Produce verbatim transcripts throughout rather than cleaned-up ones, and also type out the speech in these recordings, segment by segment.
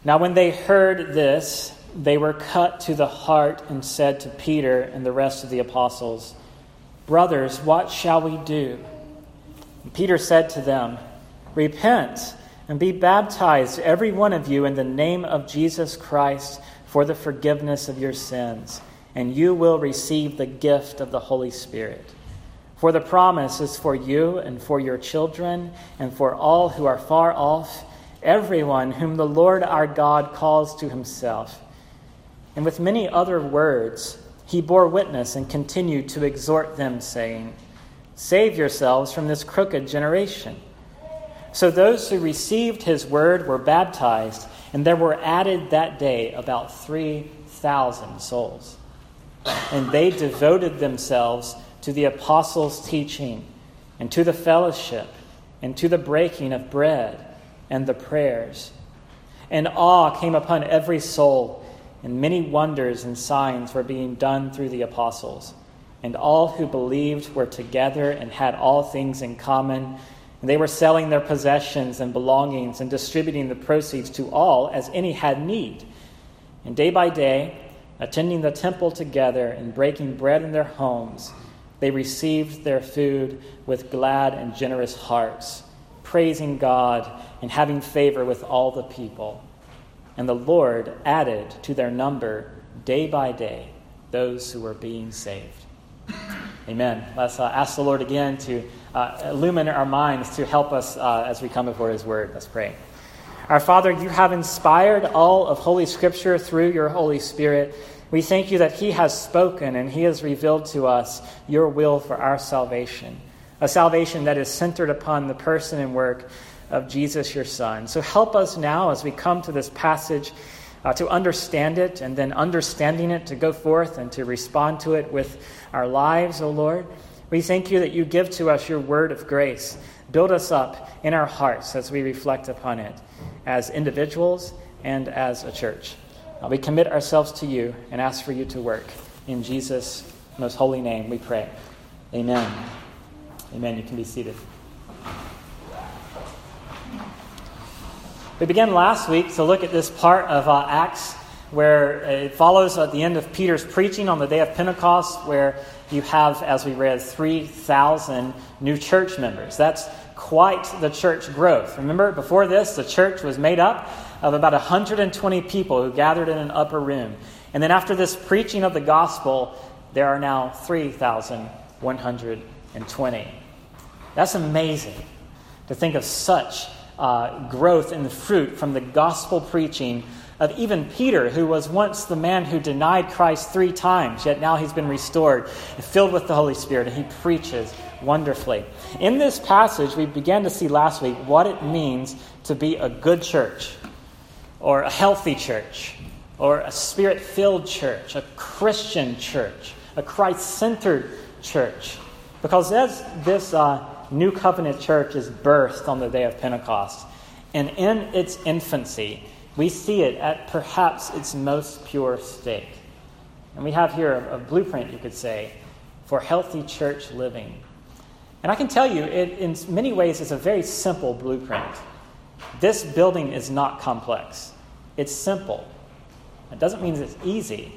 Now when they heard this, they were cut to the heart and said to Peter and the rest of the apostles, "Brothers, what shall we do?" And Peter said to them, "Repent and be baptized, every one of you, in the name of Jesus Christ for the forgiveness of your sins, and you will receive the gift of the Holy Spirit. For the promise is for you and for your children and for all who are far off, everyone whom the Lord our God calls to himself." And with many other words, he bore witness and continued to exhort them, saying, "Save yourselves from this crooked generation." So those who received his word were baptized, and there were added that day about three thousand souls. And they devoted themselves to the apostles' teaching, and to the fellowship, and to the breaking of bread, and the prayers. And awe came upon every soul, and many wonders and signs were being done through the apostles. And all who believed were together and had all things in common. And they were selling their possessions and belongings and distributing the proceeds to all as any had need. And day by day, attending the temple together and breaking bread in their homes, they received their food with glad and generous hearts, praising God and having favor with all the people. And the Lord added to their number day by day those who were being saved. Amen. Let's uh, ask the Lord again to uh, illumine our minds to help us uh, as we come before his word. Let's pray. Our Father, you have inspired all of Holy Scripture through your Holy Spirit. We thank you that he has spoken and he has revealed to us your will for our salvation, a salvation that is centered upon the person and work of Jesus, your Son. So help us now as we come to this passage uh, to understand it, and then understanding it to go forth and to respond to it with our lives, O Lord. We thank you that you give to us your word of grace. Build us up in our hearts as we reflect upon it as individuals and as a church. Uh, we commit ourselves to you and ask for you to work. In Jesus' most holy name we pray. Amen. Amen. You can be seated. We began last week to look at this part of uh, Acts where it follows at the end of Peter's preaching on the day of Pentecost, where you have, as we read, three thousand new church members. That's quite the church growth. Remember, before this, the church was made up of about one hundred twenty people who gathered in an upper room. And then after this preaching of the gospel, there are now three thousand one hundred twenty. That's amazing to think of such uh, growth in the fruit from the gospel preaching of even Peter, who was once the man who denied Christ three times, yet now he's been restored and filled with the Holy Spirit, and he preaches wonderfully. In this passage, we began to see last week what it means to be a good church, or a healthy church, or a spirit-filled church, a Christian church, a Christ-centered church. Because as this uh, New Covenant church is birthed on the day of Pentecost, and in its infancy, we see it at perhaps its most pure state. And we have here a, a blueprint, you could say, for healthy church living. And I can tell you, it in many ways is a very simple blueprint. This building is not complex. It's simple. It doesn't mean it's easy,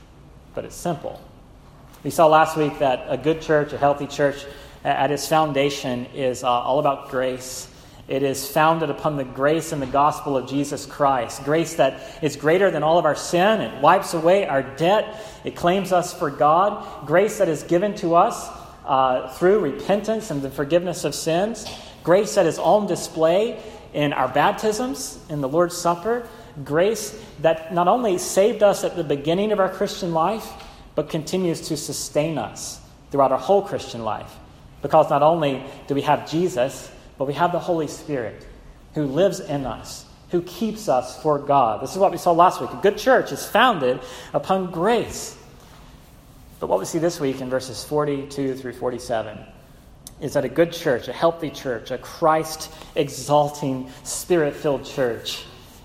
but it's simple. We saw last week that a good church, a healthy church, at its foundation is uh, all about grace. It is founded upon the grace and the gospel of Jesus Christ. Grace that is greater than all of our sin. It wipes away our debt. It claims us for God. Grace that is given to us uh, through repentance and the forgiveness of sins. Grace that is on display in our baptisms, in the Lord's Supper. Grace that not only saved us at the beginning of our Christian life, but continues to sustain us throughout our whole Christian life. Because not only do we have Jesus, but we have the Holy Spirit who lives in us, who keeps us for God. This is what we saw last week. A good church is founded upon grace. But what we see this week in verses forty-two through forty-seven is that a good church, a healthy church, a Christ-exalting, Spirit-filled church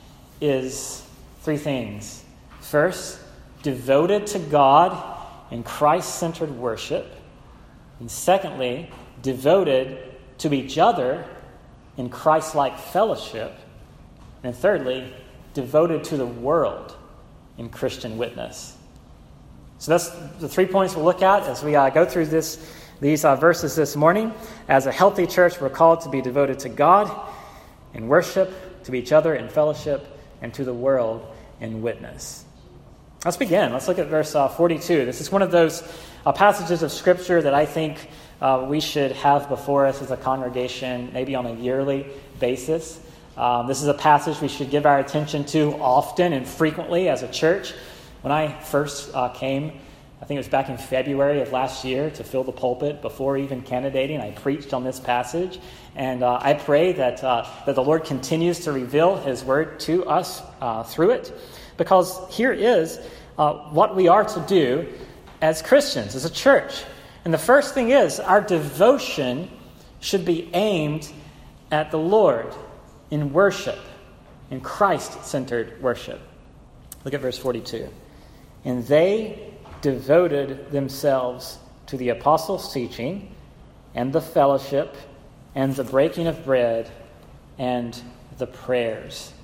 is three things. First, devoted to God in Christ-centered worship. And secondly, devoted to each other in Christ-like fellowship. And thirdly, devoted to the world in Christian witness. So that's the three points we'll look at as we uh, go through this these uh, verses this morning. As a healthy church, we're called to be devoted to God in worship, to each other in fellowship, and to the world in witness. Let's begin. Let's look at verse uh, forty-two. This is one of those uh, passages of Scripture that I think uh, we should have before us as a congregation, maybe on a yearly basis. Um, this is a passage we should give our attention to often and frequently as a church. When I first uh, came, I think it was back in February of last year, to fill the pulpit before even candidating, I preached on this passage. And uh, I pray that uh, that the Lord continues to reveal His Word to us uh, through it. Because here is uh, what we are to do as Christians, as a church. And the first thing is, our devotion should be aimed at the Lord in worship, in Christ-centered worship. Look at verse forty-two. And they devoted themselves to the apostles' teaching and the fellowship and the breaking of bread and the prayers.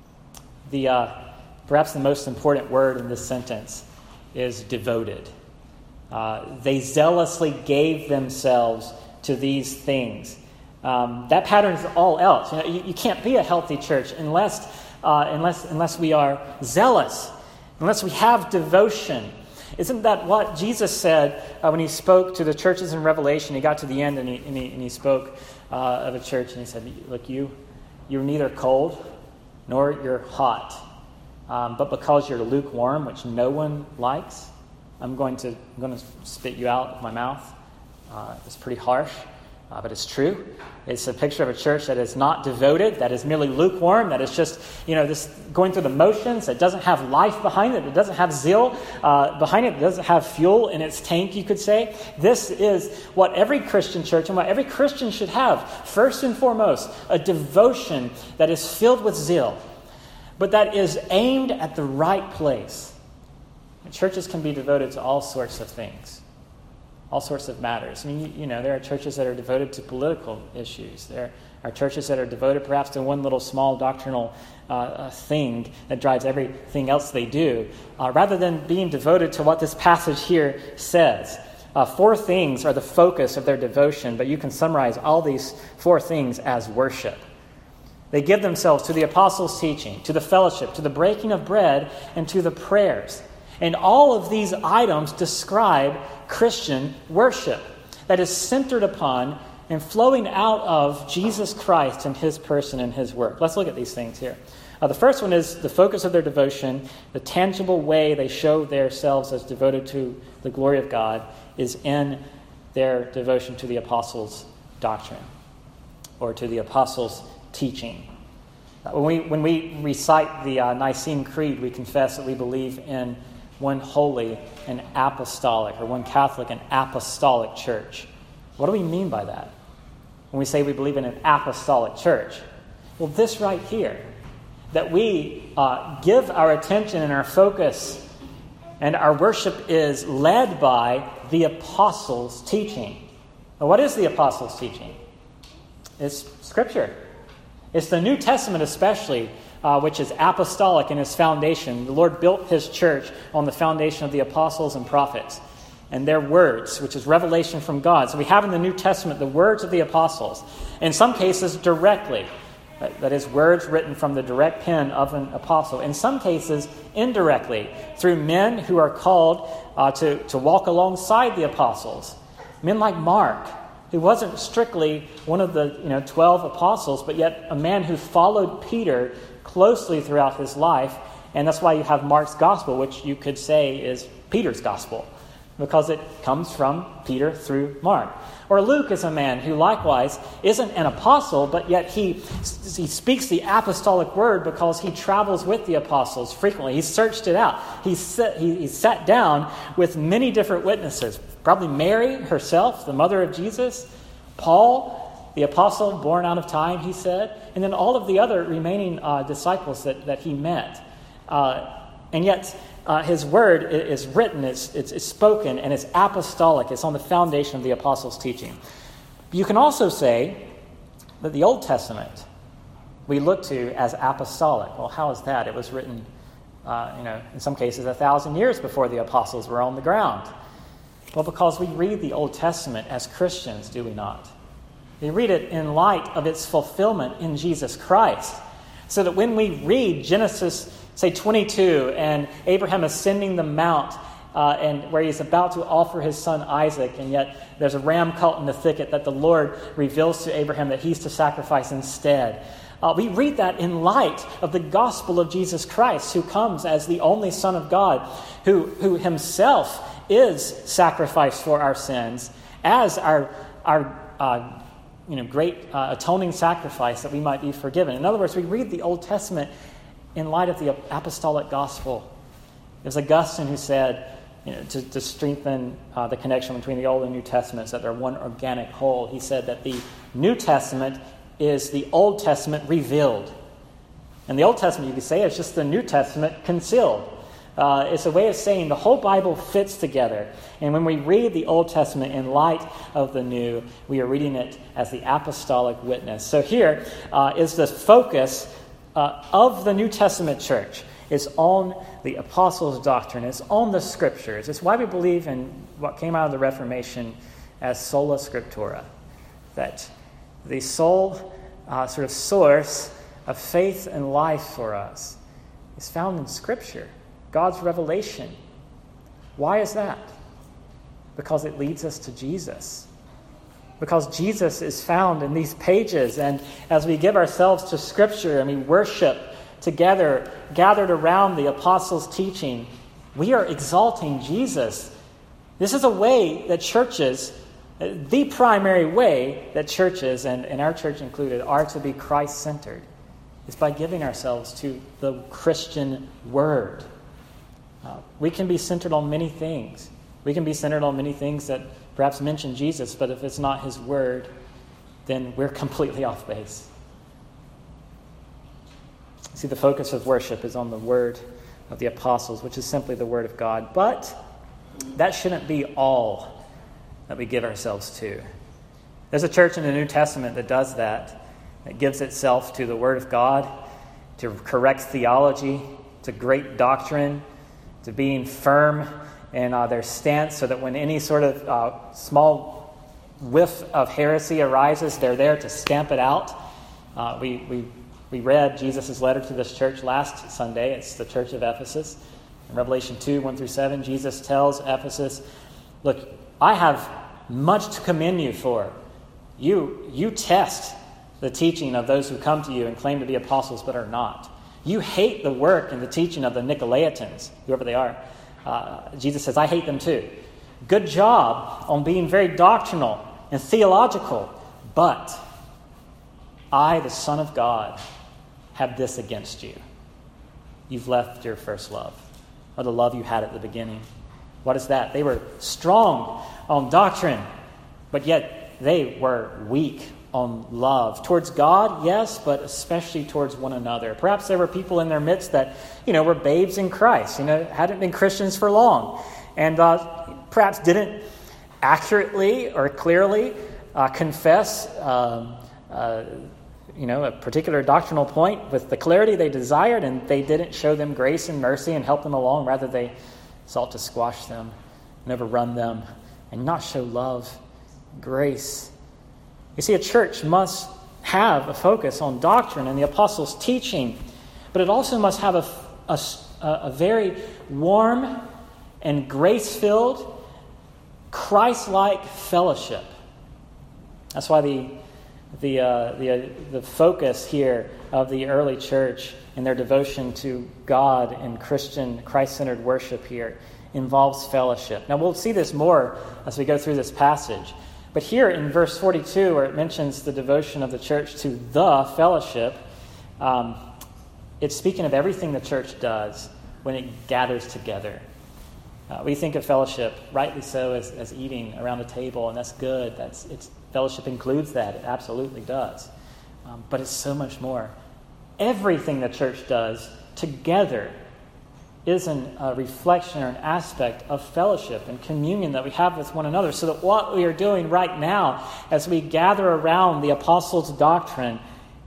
The uh, perhaps the most important word in this sentence is devoted. Uh, they zealously gave themselves to these things. Um, that pattern is all else. You know, you, you can't be a healthy church unless uh, unless unless we are zealous, unless we have devotion. Isn't that what Jesus said uh, when he spoke to the churches in Revelation? He got to the end and he and he, and he spoke uh, of a church and he said, "Look, you you're neither cold nor you're hot, um, but because you're lukewarm, which no one likes, I'm going to I'm going to spit you out of my mouth." Uh, it's pretty harsh. Uh, but it's true. It's a picture of a church that is not devoted, that is merely lukewarm, that is just, you know, this going through the motions, that doesn't have life behind it, that doesn't have zeal uh, behind it, that doesn't have fuel in its tank, you could say. This is what every Christian church and what every Christian should have. First and foremost, a devotion that is filled with zeal, but that is aimed at the right place. And churches can be devoted to all sorts of things. All sorts of matters. I mean, you, you know, there are churches that are devoted to political issues. There are churches that are devoted perhaps to one little small doctrinal uh, thing that drives everything else they do, uh, rather than being devoted to what this passage here says. Uh, four things are the focus of their devotion, but you can summarize all these four things as worship. They give themselves to the apostles' teaching, to the fellowship, to the breaking of bread, and to the prayers. And all of these items describe Christian worship that is centered upon and flowing out of Jesus Christ and His person and His work. Let's look at these things here. Uh, the first one is the focus of their devotion. The tangible way they show themselves as devoted to the glory of God is in their devotion to the apostles' doctrine or to the apostles' teaching. When we, when we recite the uh, Nicene Creed, we confess that we believe in one holy and apostolic, or one Catholic and apostolic church. What do we mean by that when we say we believe in an apostolic church? Well, this right here, that we uh, give our attention and our focus and our worship is led by the apostles' teaching. Now, what is the apostles' teaching? It's Scripture. It's the New Testament especially, Uh, which is apostolic in its foundation. The Lord built His church on the foundation of the apostles and prophets and their words, which is revelation from God. So we have in the New Testament the words of the apostles, in some cases directly. That is, words written from the direct pen of an apostle. In some cases, indirectly, through men who are called uh, to, to walk alongside the apostles. Men like Mark, who wasn't strictly one of the you know twelve apostles, but yet a man who followed Peter closely throughout his life, and that's why you have Mark's gospel, which you could say is Peter's gospel, because it comes from Peter through Mark. Or Luke is a man who likewise isn't an apostle, but yet he he speaks the apostolic word because he travels with the apostles frequently. He searched it out. He sat, he, he sat down with many different witnesses, probably Mary herself, the mother of Jesus, Paul, the apostle born out of time, he said, and then all of the other remaining uh, disciples that, that he met. Uh, and yet uh, his word is written, it's, it's, it's spoken, and it's apostolic. It's on the foundation of the apostles' teaching. You can also say that the Old Testament we look to as apostolic. Well, how is that? It was written, uh, you know, in some cases a thousand years before the apostles were on the ground. Well, because we read the Old Testament as Christians, do we not? We read it in light of its fulfillment in Jesus Christ. So that when we read Genesis, say, twenty-two, and Abraham ascending the mount, uh, and where he's about to offer his son Isaac, and yet there's a ram caught in the thicket that the Lord reveals to Abraham that he's to sacrifice instead. Uh, we read that in light of the gospel of Jesus Christ, who comes as the only Son of God, who, who himself is sacrificed for our sins as our, our uh, you know, great uh, atoning sacrifice that we might be forgiven. In other words, we read the Old Testament in light of the apostolic gospel. It was Augustine who said, you know, to, to strengthen uh, the connection between the Old and New Testaments, that they're one organic whole. He said that the New Testament is the Old Testament revealed. And the Old Testament, you could say, is just the New Testament concealed. Uh, it's a way of saying the whole Bible fits together. And when we read the Old Testament in light of the New, we are reading it as the apostolic witness. So here uh, is the focus uh, of the New Testament church. It's on the apostles' doctrine. It's on the Scriptures. It's why we believe in what came out of the Reformation as sola scriptura, that the sole uh, sort of source of faith and life for us is found in Scripture, God's revelation. Why is that? Because it leads us to Jesus. Because Jesus is found in these pages, and as we give ourselves to Scripture and we worship together, gathered around the apostles' teaching, we are exalting Jesus. This is a way that churches, the primary way that churches, and, and our church included, are to be Christ-centered. It's by giving ourselves to the Christian Word. Uh, we can be centered on many things. We can be centered on many things that perhaps mention Jesus, but if it's not His Word, then we're completely off base. See, the focus of worship is on the Word of the apostles, which is simply the Word of God. But that shouldn't be all that we give ourselves to. There's a church in the New Testament that does that. It gives itself to the Word of God, to correct theology, to great doctrine, to being firm in uh, their stance, so that when any sort of uh, small whiff of heresy arises, they're there to stamp it out. Uh, we we we read Jesus' letter to this church last Sunday. It's the church of Ephesus. In Revelation two, one through seven, Jesus tells Ephesus, look, I have much to commend you for. You, you test the teaching of those who come to you and claim to be apostles but are not. You hate the work and the teaching of the Nicolaitans, whoever they are. Uh, Jesus says, I hate them too. Good job on being very doctrinal and theological, but I, the Son of God, have this against you. You've left your first love, or the love you had at the beginning. What is that? They were strong on doctrine, but yet they were weak on love. Towards God, yes, but especially towards one another. Perhaps there were people in their midst that, you know, were babes in Christ, you know, hadn't been Christians for long, and uh, perhaps didn't accurately or clearly uh, confess um, uh, you know, a particular doctrinal point with the clarity they desired, and they didn't show them grace and mercy and help them along. Rather, they sought to squash them and overrun them and not show love, grace. You see, a church must have a focus on doctrine and the apostles' teaching, but it also must have a, a, a very warm and grace-filled, Christ-like fellowship. That's why the The, uh, the, uh, the focus here of the early church in their devotion to God and Christian, Christ-centered worship here involves fellowship. Now, we'll see this more as we go through this passage. But here in verse forty-two, where it mentions the devotion of the church to the fellowship, um, it's speaking of everything the church does when it gathers together. Uh, we think of fellowship, rightly so, as, as eating around a table, and that's good. That's it's Fellowship includes that. It absolutely does. Um, but it's so much more. Everything the church does together is an, a reflection or an aspect of fellowship and communion that we have with one another. So that what we are doing right now as we gather around the apostles' doctrine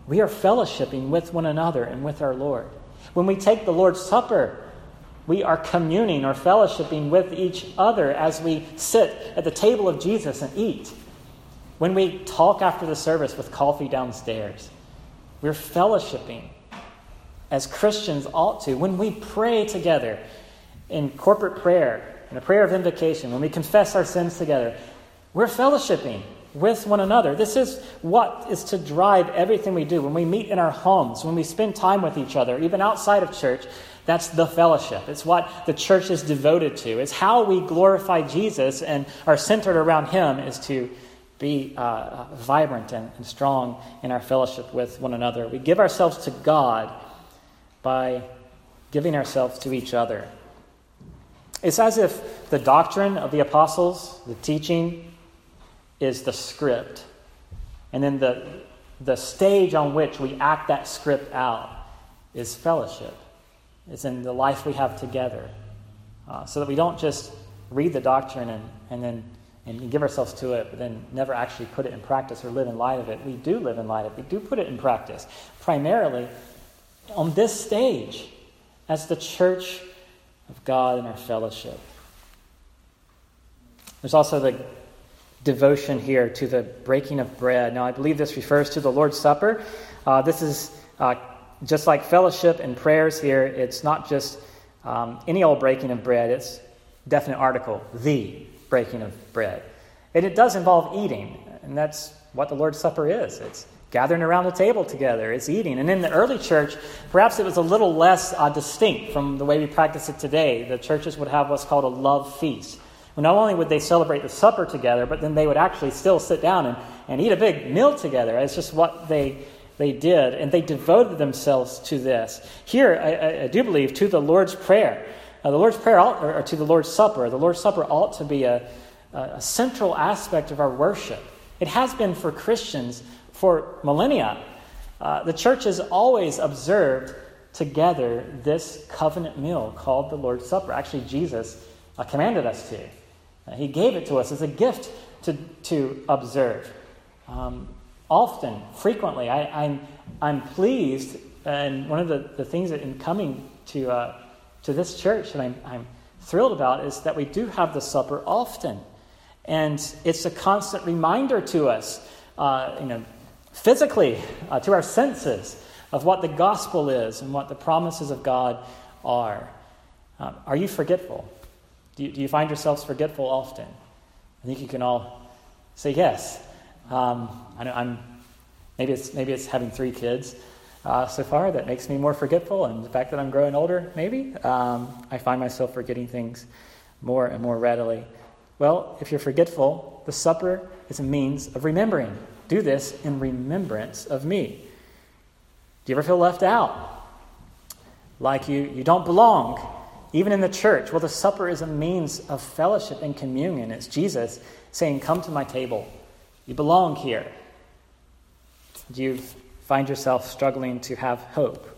we are fellowshipping with one another and with our Lord. When we take the Lord's Supper, we are communing or fellowshipping with each other as we sit at the table of Jesus and eat. When we talk after the service with coffee downstairs, we're fellowshipping as Christians ought to. When we pray together in corporate prayer, in a prayer of invocation, when we confess our sins together, we're fellowshipping with one another. This is what is to drive everything we do. When we meet in our homes, when we spend time with each other, even outside of church, that's the fellowship. It's what the church is devoted to. It's how we glorify Jesus and are centered around him, is to be uh, vibrant and, and strong in our fellowship with one another. We give ourselves to God by giving ourselves to each other. It's as if the doctrine of the apostles, the teaching, is the script. And then the, the stage on which we act that script out is fellowship. It's in the life we have together. Uh, so that we don't just read the doctrine and, and then and give ourselves to it, but then never actually put it in practice or live in light of it. We do live in light of it. We do put it in practice. Primarily on this stage as the church of God in our fellowship. There's also the devotion here to the breaking of bread. Now, I believe this refers to the Lord's Supper. Uh, this is uh, just like fellowship and prayers here. It's not just um, any old breaking of bread. It's definite article, the breaking of bread. And it does involve eating, and that's what the Lord's Supper is. It's gathering around the table together. It's eating. And in the early church, perhaps it was a little less uh, distinct from the way we practice it today. The churches would have what's called a love feast. Well, not only would they celebrate the supper together, but then they would actually still sit down and, and eat a big meal together. It's just what they they did, and they devoted themselves to this. Here, I, I do believe, to the Lord's Prayer. Uh, the Lord's Prayer, ought, or to the Lord's Supper, the Lord's Supper ought to be a, a central aspect of our worship. It has been for Christians for millennia. Uh, the church has always observed together this covenant meal called the Lord's Supper. Actually, Jesus uh, commanded us to. Uh, he gave it to us as a gift to, to observe. Um, often, frequently, I, I'm, I'm pleased, and one of the, the things that in coming to uh, to this church that I'm, I'm thrilled about is that we do have the supper often. And it's a constant reminder to us, uh, you know, physically, uh, to our senses, of what the gospel is and what the promises of God are. Um, are you forgetful? Do you, do you find yourselves forgetful often? I think you can all say yes. Um, I know I'm maybe it's maybe it's having three kids uh, so far that makes me more forgetful, and the fact that I'm growing older, maybe um, I find myself forgetting things more and more readily. Well, if you're forgetful, the supper is a means of remembering. Do this in remembrance of me. Do you ever feel left out? Like you, you don't belong, even in the church? Well, the supper is a means of fellowship and communion. It's Jesus saying, come to my table. You belong here. Do you find yourself struggling to have hope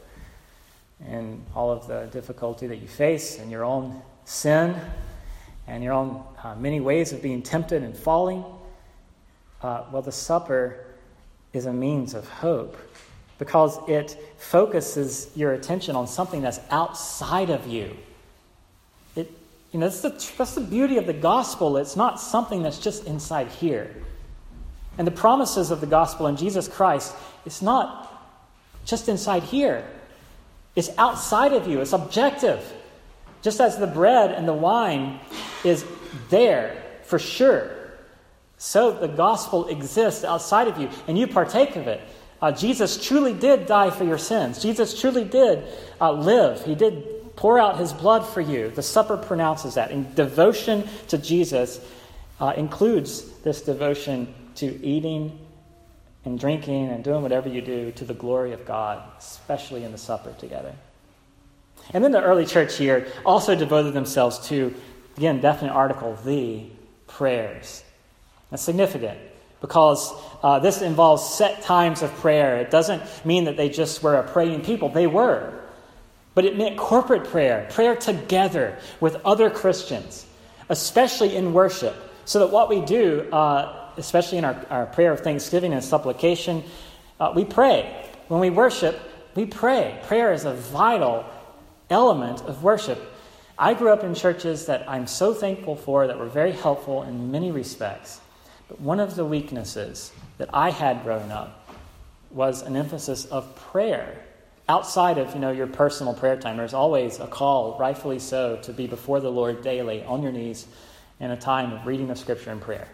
in all of the difficulty that you face in your own sin and your own uh, many ways of being tempted and falling? Uh, well, the supper is a means of hope because it focuses your attention on something that's outside of you. It, you know, that's the, that's the beauty of the gospel. It's not something that's just inside here. And the promises of the gospel in Jesus Christ, it's not just inside here. It's outside of you. It's objective. Just as the bread and the wine is there for sure, so the gospel exists outside of you, and you partake of it. Uh, Jesus truly did die for your sins. Jesus truly did uh, live. He did pour out his blood for you. The supper pronounces that. And devotion to Jesus uh, includes this devotion to eating and drinking and doing whatever you do to the glory of God, especially in the supper together. And then the early church here also devoted themselves to, again, definite article, the prayers. That's significant because uh, this involves set times of prayer. It doesn't mean that they just were a praying people. They were. But it meant corporate prayer, prayer together with other Christians, especially in worship. So that what we do, uh, especially in our, our prayer of thanksgiving and supplication, uh, we pray. when we worship, we pray. Prayer is a vital element of worship. I grew up in churches that I'm so thankful for that were very helpful in many respects. But one of the weaknesses that I had growing up was an emphasis of prayer. Outside of, you know, your personal prayer time, there's always a call, rightfully so, to be before the Lord daily on your knees in a time of reading the Scripture and prayer.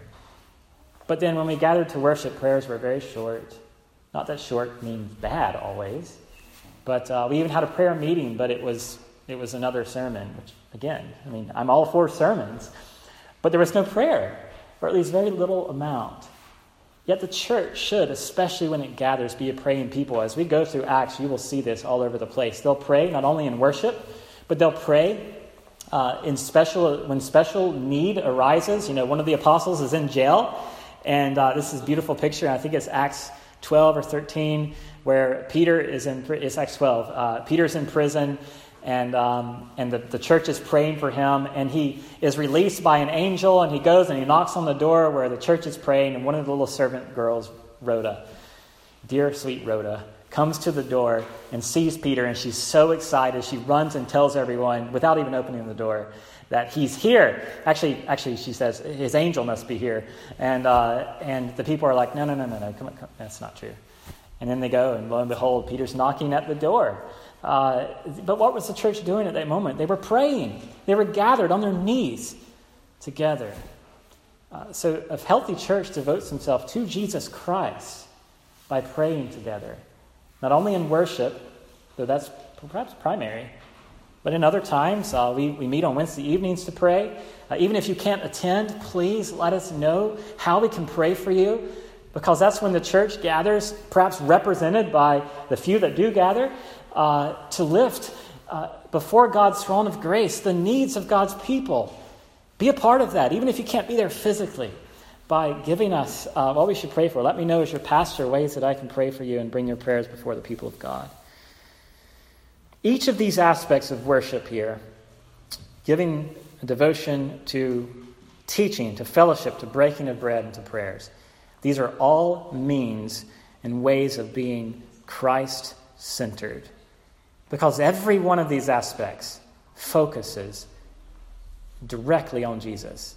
But then when we gathered to worship, prayers were very short. Not that short means bad always. But uh, we even had a prayer meeting, but it was it was another sermon, which, again, I mean, I'm all for sermons. But there was no prayer, or at least very little amount. Yet the church should, especially when it gathers, be a praying people. As we go through Acts, you will see this all over the place. They'll pray not only in worship, but they'll pray uh, in special when special need arises. You know, one of the apostles is in jail, and uh, this is a beautiful picture. I think it's Acts twelve or thirteen, where Peter is in. It's Acts twelve. Uh, Peter's in prison. And um, and the, the church is praying for him, and he is released by an angel, and he goes and he knocks on the door where the church is praying, and one of the little servant girls, Rhoda, dear sweet Rhoda, comes to the door and sees Peter, and she's so excited. She runs and tells everyone, without even opening the door, that he's here. Actually, actually, she says, his angel must be here. And uh, and the people are like, no, no, no, no, no, come on, come. That's not true. And then they go, and lo and behold, Peter's knocking at the door. Uh, but what was the church doing at that moment? They were praying. They were gathered on their knees together. Uh, so a healthy church devotes himself to Jesus Christ by praying together. Not only in worship, though that's perhaps primary, but in other times, uh, we, we meet on Wednesday evenings to pray. Uh, even if you can't attend, please let us know how we can pray for you, because that's when the church gathers, perhaps represented by the few that do gather, Uh, to lift uh, before God's throne of grace the needs of God's people. Be a part of that, even if you can't be there physically, by giving us uh, what we should pray for. Let me know as your pastor ways that I can pray for you and bring your prayers before the people of God. Each of these aspects of worship here, giving a devotion to teaching, to fellowship, to breaking of bread, and to prayers, these are all means and ways of being Christ-centered. Because every one of these aspects focuses directly on Jesus.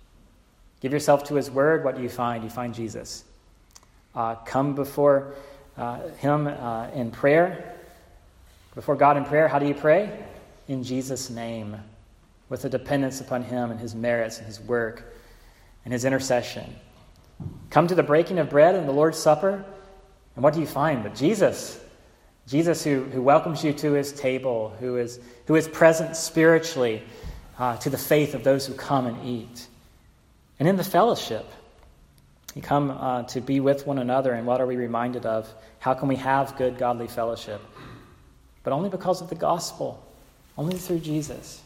Give yourself to his word. What do you find? You find Jesus. Uh, come before uh, him uh, in prayer. Before God in prayer, how do you pray? In Jesus' name, with a dependence upon him and his merits and his work and his intercession. Come to the breaking of bread and the Lord's Supper, and what do you find? But Jesus. Jesus who, who welcomes you to his table, who is who is present spiritually uh, to the faith of those who come and eat. And in the fellowship, you come uh, to be with one another, and what are we reminded of? How can we have good, godly fellowship? But only because of the gospel, only through Jesus.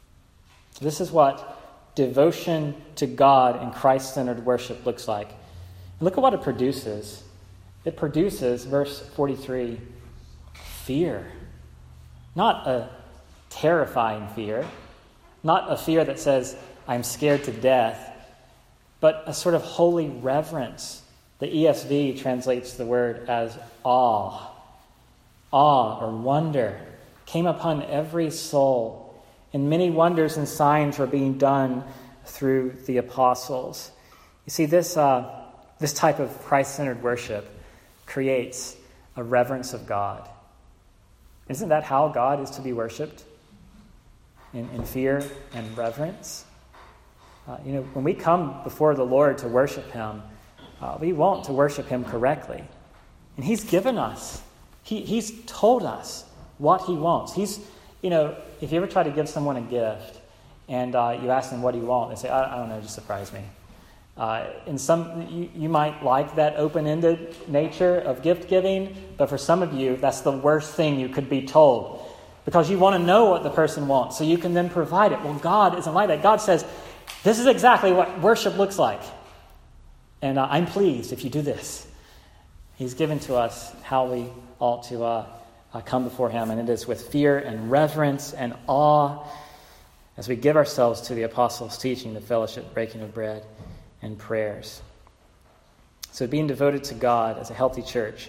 This is what devotion to God and Christ-centered worship looks like. And look at what it produces. It produces, verse forty-three, fear. Not a terrifying fear. Not a fear that says, I'm scared to death. But a sort of holy reverence. The E S V translates the word as awe. Awe or wonder came upon every soul. And many wonders and signs were being done through the apostles. You see, this, uh, this type of Christ-centered worship creates a reverence of God. Isn't that how God is to be worshipped? In, in fear and reverence? Uh, you know, when we come before the Lord to worship him, uh, we want to worship him correctly. And he's given us, he, he's told us what he wants. He's, you know, if you ever try to give someone a gift and uh, you ask them, what do you want? They say, I, I don't know, just surprise me. Uh, in some, you, you might like that open-ended nature of gift giving, but for some of you, that's the worst thing you could be told, because you want to know what the person wants, so you can then provide it. Well, God isn't like that. God says, this is exactly what worship looks like, and uh, I'm pleased if you do this. He's given to us how we ought to uh, uh, come before him, and it is with fear and reverence and awe as we give ourselves to the apostles' teaching, the fellowship, breaking of bread, and prayers. So being devoted to God as a healthy church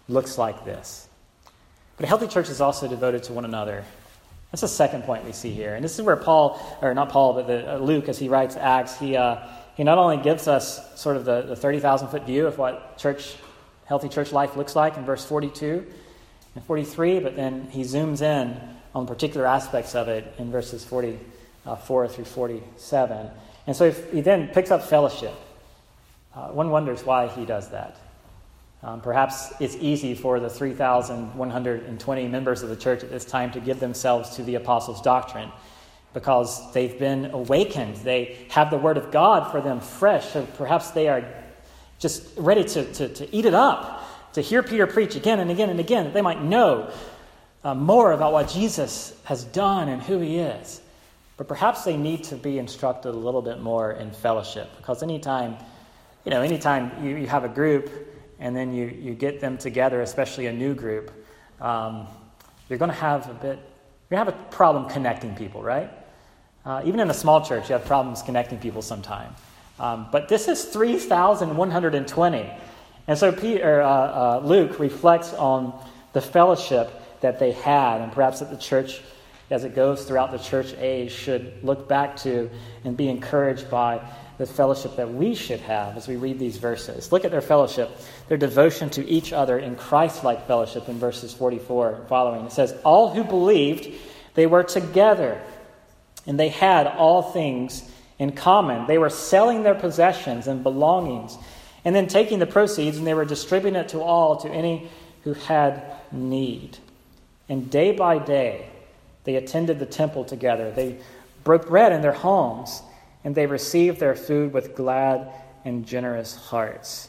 looks like this. But a healthy church is also devoted to one another. That's the second point we see here. And this is where Paul, or not Paul, but the, uh, Luke, as he writes Acts, he uh, he not only gives us sort of the, the thirty thousand foot view of what church, healthy church life looks like in verse forty-two and forty-three, but then he zooms in on particular aspects of it in verses forty-four through forty-seven. And so he then picks up fellowship. Uh, one wonders why he does that. Um, perhaps it's easy for the three thousand one hundred twenty members of the church at this time to give themselves to the apostles' doctrine because they've been awakened. They have the word of God for them fresh, so perhaps they are just ready to, to, to eat it up, to hear Peter preach again and again and again, that they might know uh, more about what Jesus has done and who he is. But perhaps they need to be instructed a little bit more in fellowship, because anytime, you know, anytime you, you have a group and then you, you get them together, especially a new group, um, you're going to have a bit, you're going to have a problem connecting people, right? Uh, even in a small church, you have problems connecting people sometime. Um, but this is three thousand one hundred twenty. And so Peter, uh, uh, Luke reflects on the fellowship that they had, and perhaps that the church, as it goes throughout the church age, should look back to and be encouraged by the fellowship that we should have as we read these verses. Look at their fellowship, their devotion to each other in Christ-like fellowship in verses forty-four and following. It says, all who believed, they were together, and they had all things in common. They were selling their possessions and belongings, and then taking the proceeds, and they were distributing it to all, to any who had need. And day by day, they attended the temple together. They broke bread in their homes, and they received their food with glad and generous hearts.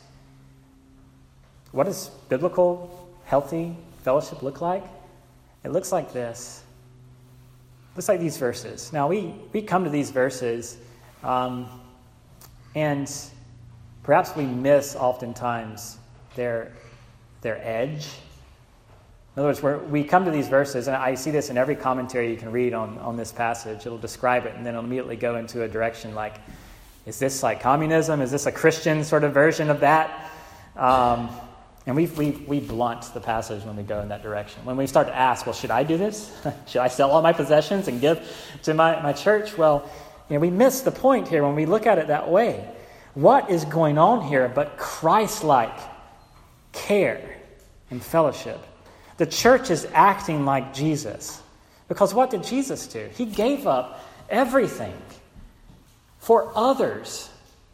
What does biblical, healthy fellowship look like? It looks like this. It looks like these verses. Now, we, we come to these verses, um, and perhaps we miss oftentimes their, their edge. In other words, we're, we come to these verses, and I see this in every commentary you can read on, on this passage. It'll describe it, and then it'll immediately go into a direction like, is this like communism? Is this a Christian sort of version of that? Um, and we, we, we blunt the passage when we go in that direction. When we start to ask, well, should I do this? Should I sell all my possessions and give to my, my church? Well, you know, we miss the point here when we look at it that way. What is going on here but Christ-like care and fellowship? The church is acting like Jesus. Because what did Jesus do? He gave up everything for others.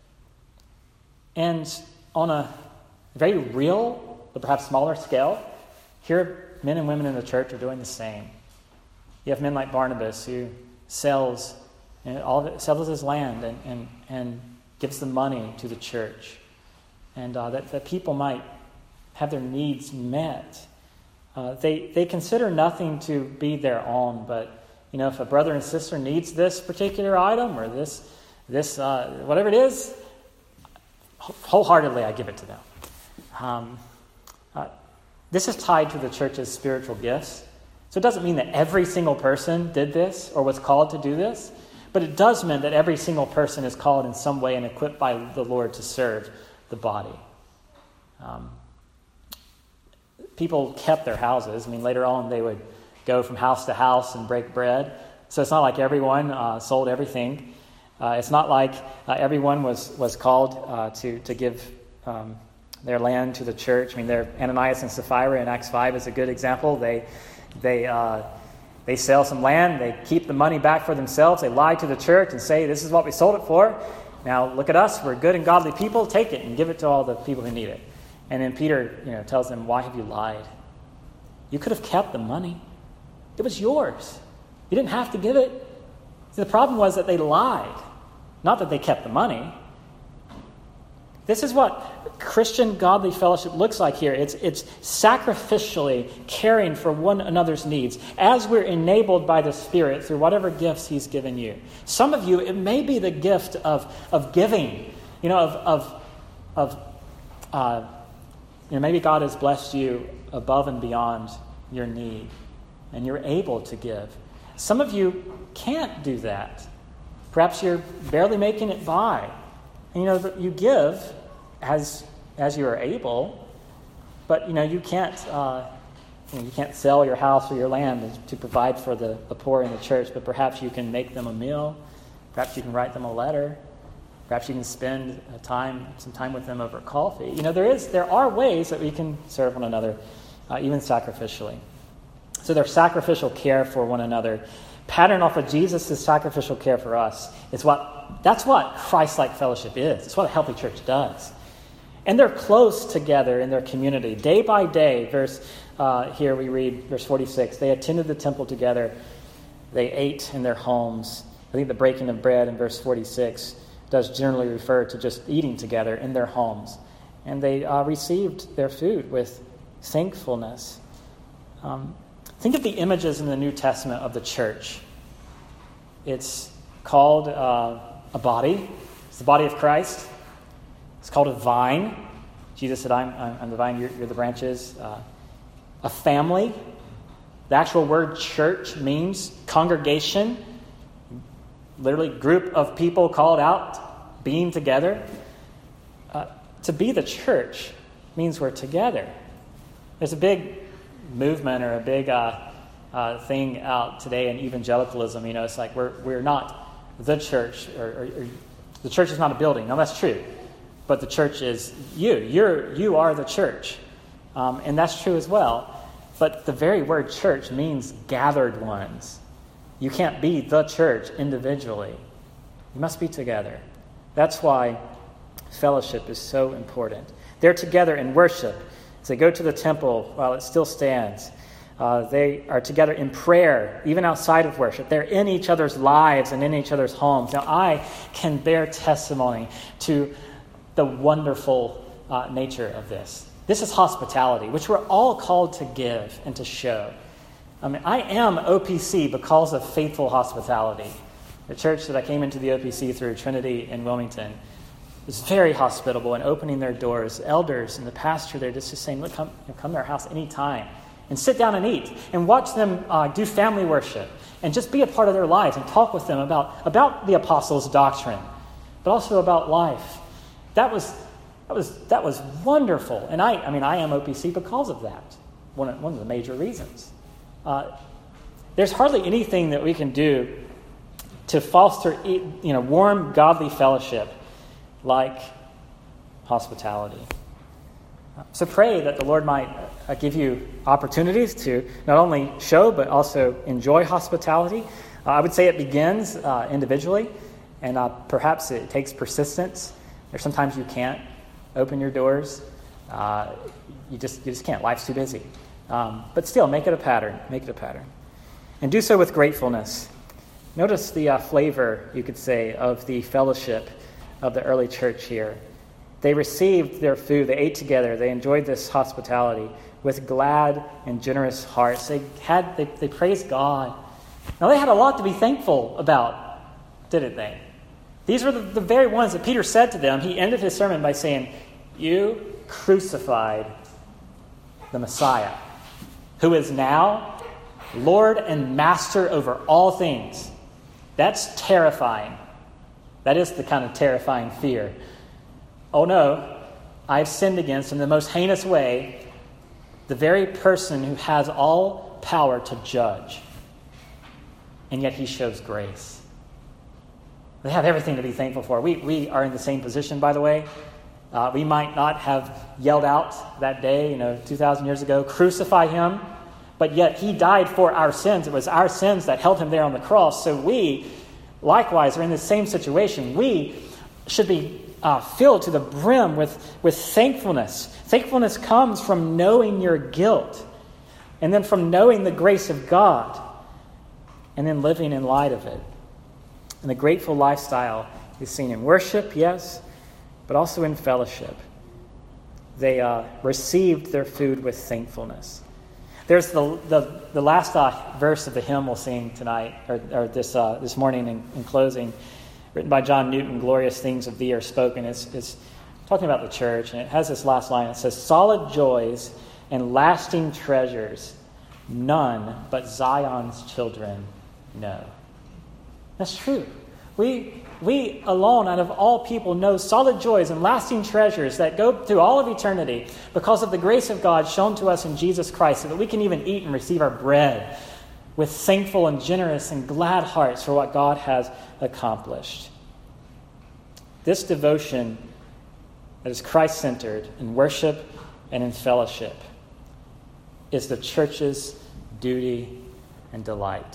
And on a very real, but perhaps smaller scale, here men and women in the church are doing the same. You have men like Barnabas who sells you know, all of it, sells his land and, and, and gives the money to the church. And uh, that, that people might have their needs met. Uh, they they consider nothing to be their own, but you know, if a brother and sister needs this particular item or this this uh, whatever it is, wholeheartedly I give it to them. Um, uh, this is tied to the church's spiritual gifts, so it doesn't mean that every single person did this or was called to do this, but it does mean that every single person is called in some way and equipped by the Lord to serve the body. Um, People kept their houses. I mean, later on they would go from house to house and break bread. So it's not like everyone uh, sold everything. Uh, it's not like uh, everyone was was called uh, to to give um, their land to the church. I mean, there Ananias and Sapphira in Acts five is a good example. They they uh, they sell some land. They keep the money back for themselves. They lie to the church and say, "This is what we sold it for. Now look at us. We're good and godly people. Take it and give it to all the people who need it." And then Peter, you know, tells them, why have you lied? You could have kept the money. It was yours. You didn't have to give it. See, the problem was that they lied, not that they kept the money. This is what Christian godly fellowship looks like here. It's, it's sacrificially caring for one another's needs as we're enabled by the Spirit through whatever gifts he's given you. Some of you, it may be the gift of, of giving, you know, of, of, of uh, You know, maybe God has blessed you above and beyond your need, and you're able to give. Some of you can't do that. Perhaps you're barely making it by. And, you know, you give as as you are able, But, you know, you can't uh, you know, you can't sell your house or your land to provide for the, the poor in the church, but perhaps you can make them a meal. Perhaps you can write them a letter. Perhaps you can spend a time, some time with them over coffee. You know, there is, there are ways that we can serve one another, uh, even sacrificially. So their sacrificial care for one another, patterned off of Jesus' sacrificial care for us, is what that's what Christ-like fellowship is. It's what a healthy church does. And they're close together in their community, day by day. Verse uh, here we read, verse forty-six. They attended the temple together. They ate in their homes. I think the breaking of bread in verse forty-six does generally refer to just eating together in their homes. And they uh, received their food with thankfulness. Um, think of the images in the New Testament of the church. It's called uh, a body. It's the body of Christ. It's called a vine. Jesus said, I'm, I'm the vine, you're, you're the branches. Uh, a family. The actual word church means congregation. Literally, group of people called out, being together. Uh, to be the church means we're together. There's a big movement or a big uh, uh, thing out today in evangelicalism. You know, it's like we're we're not the church, or, or, or the church is not a building. No, that's true, but the church is you. You're you are the church, um, and that's true as well. But the very word church means gathered ones. You can't be the church individually. You must be together. That's why fellowship is so important. They're together in worship. As they go to the temple while it still stands, uh, they are together in prayer, even outside of worship. They're in each other's lives and in each other's homes. Now, I can bear testimony to the wonderful uh, nature of this. This is hospitality, which we're all called to give and to show. I mean, I am O P C because of faithful hospitality. The church that I came into the O P C through, Trinity in Wilmington, is very hospitable and opening their doors. Elders and the pastor there just, just saying, look, come, come to our house anytime and sit down and eat and watch them uh, do family worship and just be a part of their lives and talk with them about, about the apostles' doctrine, but also about life. That was that was that was wonderful. And I, I mean, I am O P C because of that. One of, one of the major reasons. Uh, there's hardly anything that we can do to foster, you know, warm, godly fellowship like hospitality. So pray that the Lord might uh, give you opportunities to not only show but also enjoy hospitality. Uh, I would say it begins uh, individually, and uh, perhaps it takes persistence. There's sometimes you can't open your doors. Uh, you just you just can't. Life's too busy. Um, but still, make it a pattern. Make it a pattern. And do so with gratefulness. Notice the uh, flavor, you could say, of the fellowship of the early church here. They received their food. They ate together. They enjoyed this hospitality with glad and generous hearts. They had they, they praised God. Now, they had a lot to be thankful about, didn't they? These were the, the very ones that Peter said to them. He ended his sermon by saying, you crucified the Messiah, who is now Lord and Master over all things. That's terrifying. That is the kind of terrifying fear. Oh no, I've sinned against, in the most heinous way, the very person who has all power to judge. And yet he shows grace. They have everything to be thankful for. We, we are in the same position, by the way. Uh, we might not have yelled out that day, you know, two thousand years ago, crucify him. But yet he died for our sins. It was our sins that held him there on the cross. So we, likewise, are in the same situation. We should be uh, filled to the brim with, with thankfulness. Thankfulness comes from knowing your guilt, and then from knowing the grace of God, and then living in light of it. And the grateful lifestyle is seen in worship, yes, but also in fellowship. They uh, received their food with thankfulness. There's the the, the last uh, verse of the hymn we'll sing tonight, or, or this uh, this morning in, in closing, written by John Newton, Glorious Things of Thee Are Spoken. It's, it's talking about the church, and it has this last line. It says, solid joys and lasting treasures, none but Zion's children know. That's true. We, we alone, out of all people, know solid joys and lasting treasures that go through all of eternity because of the grace of God shown to us in Jesus Christ, so that we can even eat and receive our bread with thankful and generous and glad hearts for what God has accomplished. This devotion that is Christ-centered in worship and in fellowship is the church's duty and delight.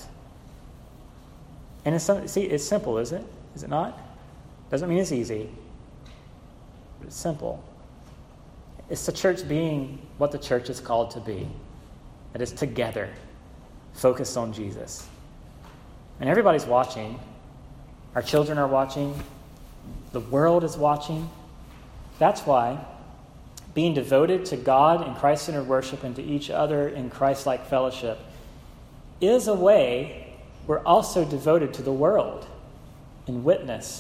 And it's, see, it's simple, is it? Is it not? Doesn't mean it's easy, but it's simple. It's the church being what the church is called to be. That is together, focused on Jesus. And everybody's watching. Our children are watching. The world is watching. That's why being devoted to God in Christ-centered worship and to each other in Christ-like fellowship is a way we're also devoted to the world in witness.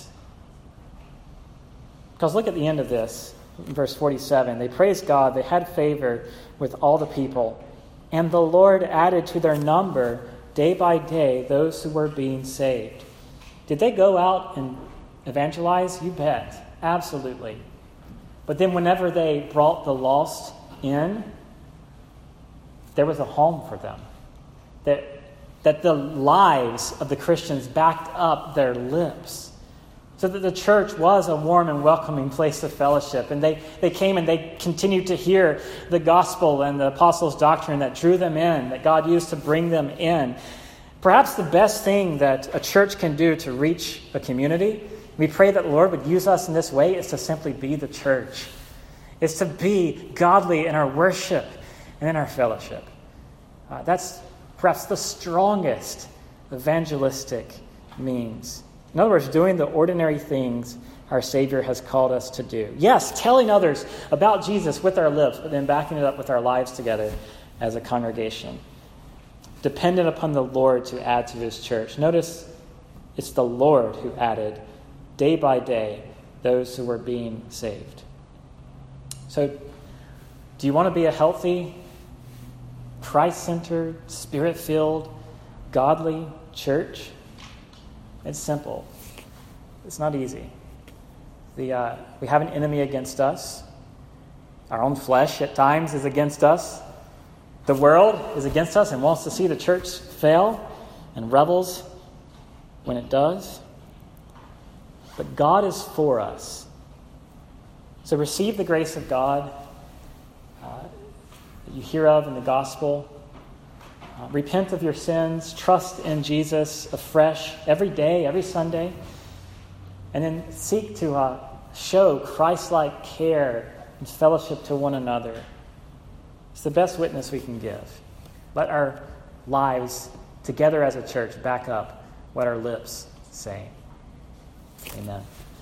Because look at the end of this, in verse forty-seven. They praised God, they had favor with all the people, and the Lord added to their number day by day those who were being saved. Did they go out and evangelize? You bet. Absolutely. But then whenever they brought the lost in, there was a home for them. That, that the lives of the Christians backed up their lips. So that the church was a warm and welcoming place of fellowship. And they, they came and they continued to hear the gospel and the apostles' doctrine that drew them in, that God used to bring them in. Perhaps the best thing that a church can do to reach a community, we pray that the Lord would use us in this way, is to simply be the church. It's to be godly in our worship and in our fellowship. Uh, that's perhaps the strongest evangelistic means. In other words, doing the ordinary things our Savior has called us to do. Yes, telling others about Jesus with our lips, but then backing it up with our lives together as a congregation. Dependent upon the Lord to add to his church. Notice it's the Lord who added day by day those who were being saved. So, do you want to be a healthy, Christ-centered, Spirit-filled, godly church? It's simple. It's not easy. The uh, we have an enemy against us. Our own flesh at times is against us. The world is against us and wants to see the church fail and rebels when it does. But God is for us. So receive the grace of God uh, that you hear of in the gospel. Uh, repent of your sins. Trust in Jesus afresh every day, every Sunday. And then seek to uh, show Christ-like care and fellowship to one another. It's the best witness we can give. Let our lives together as a church back up what our lips say. Amen.